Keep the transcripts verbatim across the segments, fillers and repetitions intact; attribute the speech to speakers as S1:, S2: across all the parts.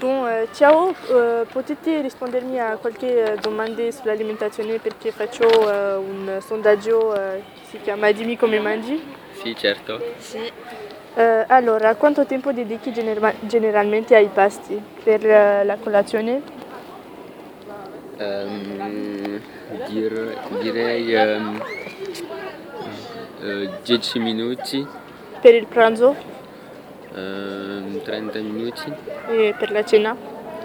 S1: Bon, eh, ciao, eh, potete rispondermi a qualche eh, domanda sull'alimentazione perché faccio eh, un sondaggio eh, che si chiama Dimmi come mangi.
S2: Sì, certo.
S3: Sì,
S1: Eh, allora, quanto tempo dedichi genera- generalmente ai pasti per eh, la colazione?
S2: Ehm, dir- direi ehm, eh, dieci minuti,
S1: Per il pranzo
S2: ehm, trenta minuti,
S1: e per la cena?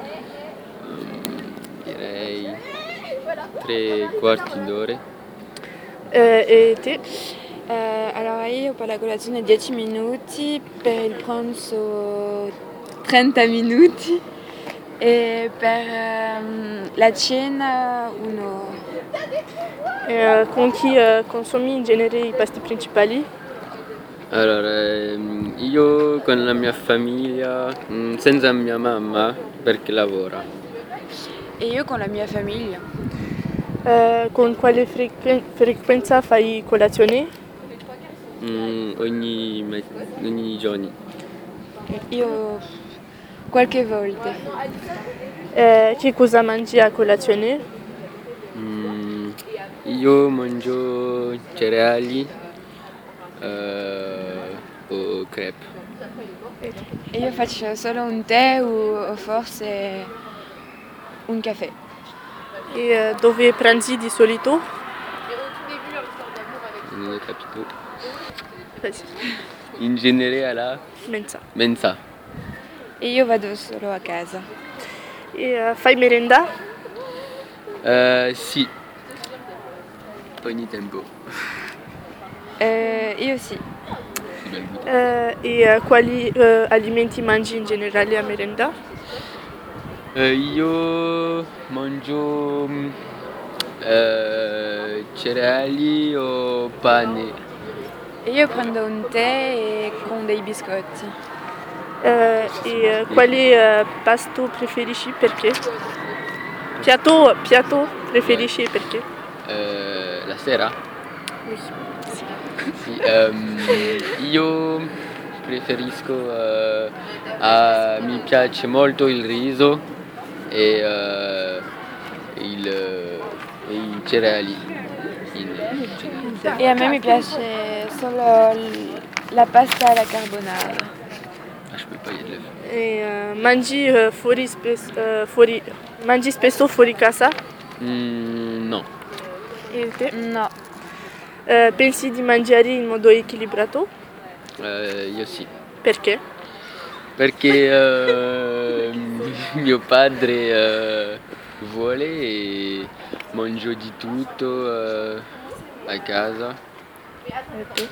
S2: direi tre quarti d'ora.
S1: Eh, e te?
S3: Eh, allora io per la colazione dieci minuti, per il pranzo trenta minuti e per ehm, la cena un'ora.
S1: Eh, con chi eh, consumi in genere i pasti principali?
S2: Allora, ehm, io con la mia famiglia, mm, senza mia mamma perché lavora.
S3: E io con la mia famiglia.
S1: Eh, con quale frequen- frequenza fai colazione?
S2: Mm, ogni, me- ogni giorno.
S3: Io qualche volta.
S1: Eh, che cosa mangi a colazione?
S2: Mm, io mangio cereali eh, o crepe.
S3: E io faccio solo un tè o, o forse un caffè.
S1: E eh, dove pranzi di solito?
S2: Non ho capito.
S1: Vas-y.
S2: In genere alla
S1: Mensa.
S2: mensa.
S3: E io vado solo a casa.
S1: E eh, fai merenda?
S2: Eh, sì, ogni tempo.
S3: Eh, io sì.
S2: Sì, bel gusto.
S1: Eh, e eh, quali eh, alimenti mangi in generale a merenda?
S2: Eh, io mangio mm, eh, cereali o pane.
S3: E io prendo un tè e con dei biscotti.
S1: Eh, e eh, quale eh, pasto preferisci perché? Piatto, piatto preferisci perché?
S2: Eh, la sera?
S1: Oui.
S2: Sì, ehm, io preferisco, eh, ah, mi piace molto il riso e eh, il, eh, e i cereali. In generale.
S3: E a me mi piace solo l- la pasta alla carbonara.
S2: Ah, je peux pas y aller.
S1: E eh, mangi eh, fuori, spes- eh, fuori- mangi spesso fuori casa?
S2: Mm, no,
S1: E te?
S3: No,
S1: Eh, pensi di mangiare in modo equilibrato?
S2: Eh, io sì.
S1: Perché?
S2: Perché eh, mio padre eh, vuole e mangio di tutto eh, a casa.
S1: E te?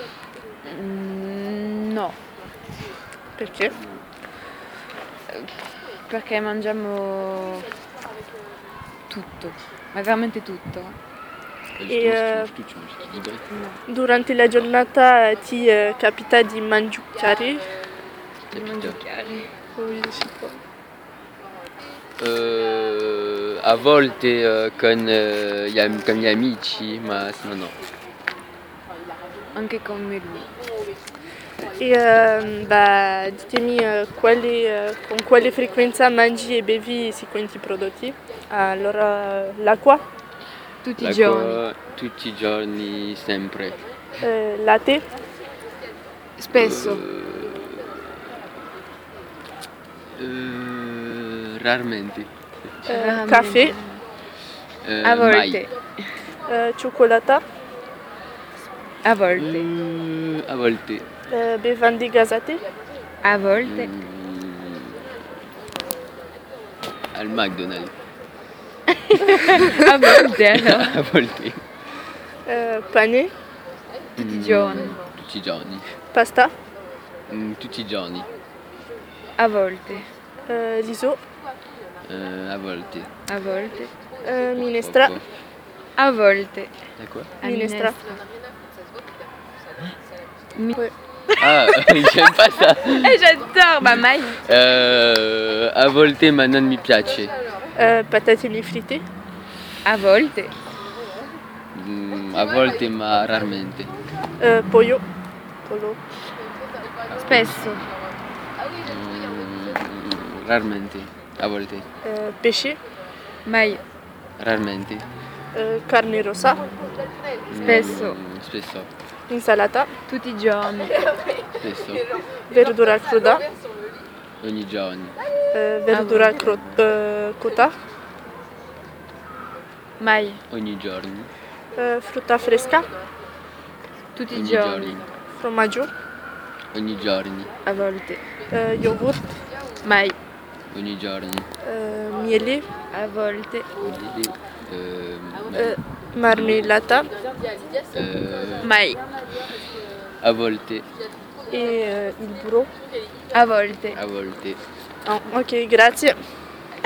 S3: mm, no,
S1: Perché?
S3: perché mangiamo tutto, ma veramente tutto.
S1: E eh,
S2: Tu ci mangi equilibré.
S1: durante la giornata ti eh, capita di mangiare?
S3: Di mangiare.
S1: Oui, je sais pas.
S2: Eh, a volte eh, con, eh, gli, am- con gli amici, ma se no no.
S3: Anche come lui.
S1: E ehm, bah, ditemi eh, quali, eh, con quale frequenza mangi e bevi i seguenti prodotti? Allora, l'acqua,
S3: Tutti i
S2: L'acqua
S3: giorni.
S2: tutti i giorni, sempre.
S1: eh, latte,
S3: Spesso.
S2: Eh, raramente.
S1: eh,
S3: Veramente.
S1: caffè,
S2: Eh,
S3: A volte.
S2: mai.
S1: eh, cioccolata,
S3: A volte.
S2: Eh, a volte.
S1: eh, bevande gasate,
S3: A volte.
S2: Mm, al McDonald's.
S3: A volte allora.
S2: A volte.
S1: eh, pane,
S3: Tutti i
S2: Mm,
S3: giorni.
S2: Tutti i giorni.
S1: pasta,
S2: Mm, tutti i giorni.
S3: A volte.
S1: eh, riso,
S2: Eh, a volte.
S3: A volte.
S1: eh, minestra,
S2: Poco.
S3: A volte.
S2: Da quoi?
S3: A
S1: minestra.
S3: Mi-
S1: Ouais.
S2: Ah, j'aime pas ça.
S3: Eh, j'adore, ma mai.
S2: Eh, a volte ma non mi piace.
S1: Eh, patatine fritte,
S3: A volte.
S2: Mm, a volte ma raramente.
S1: eh, pollo, pollo,
S3: Spesso.
S2: Mm, raramente, a volte,
S1: eh, pesce,
S3: Mai.
S2: raramente,
S1: eh, carne rossa,
S3: Spesso.
S2: Mm, spesso,
S1: insalata,
S3: Tutti i giorni.
S2: spesso,
S1: verdura cruda,
S2: ogni giorno,
S1: eh, verdura cro- eh, cotta,
S3: Mai.
S2: ogni giorno,
S1: eh, frutta fresca,
S3: Tutti i
S2: ogni
S3: giorni.
S2: giorno,
S1: formaggio,
S2: ogni giorno,
S3: A volte.
S1: eh, yogurt,
S3: Mai.
S2: ogni giorno,
S1: eh, miele,
S3: A volte.
S2: ogni, ehm,
S1: eh, marmellata
S2: eh,
S3: Mai.
S2: a volte,
S1: e eh, il burro.
S3: A volte.
S2: a volte.
S1: Ah, ok, grazie.